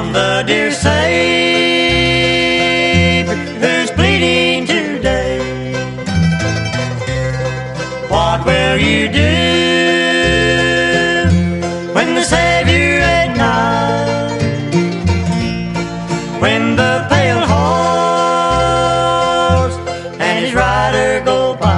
on the dear Savior who's bleeding today. What will you do when the Savior at night, when the pale horse and his rider go by?